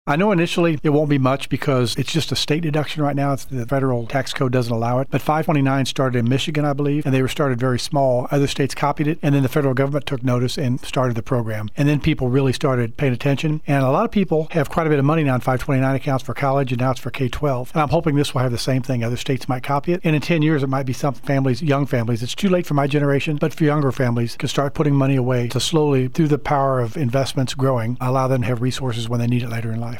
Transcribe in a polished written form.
I know initially it won't be much because it's just a state deduction right now. The federal tax code doesn't allow it. But 529 started in Michigan, I believe, and they were started very small. Other states copied it, and then the federal government took notice and started the program. And then people really started paying attention. And a lot of people have quite a bit of money now in 529 accounts for college, and now it's for K-12. And I'm hoping this will have the same thing. Other states might copy it. And in 10 years, it might be some families, young families. It's too late for my generation, but for younger families, can start putting money away to slowly, through the power of investments growing, allow them to have resources when they need it later in life.